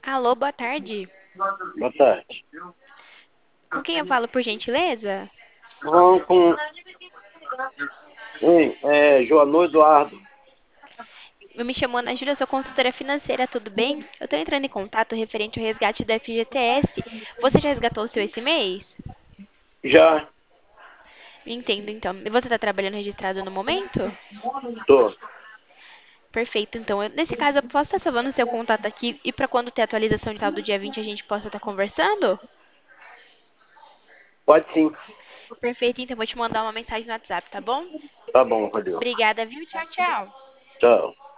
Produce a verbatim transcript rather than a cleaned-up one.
Alô, boa tarde. Boa tarde. Com quem eu falo, por gentileza? Vamos com. Oi, é, Joanô Eduardo. Eu me chamo Ana Júlia, sou consultora financeira, tudo bem? Eu estou entrando em contato referente ao resgate do F G T S. Você já resgatou o seu esse mês? Já Entendo, então. E você está trabalhando registrado no momento? tô. Perfeito, então. Eu- nesse caso, eu posso estar salvando o seu contato aqui e para quando ter atualização de tal do dia vinte a gente possa estar conversando? Pode sim. Perfeito, então. Vou te mandar uma mensagem no WhatsApp, tá bom? Tá bom, valeu. Obrigada, viu? Tchau, tchau. Tchau.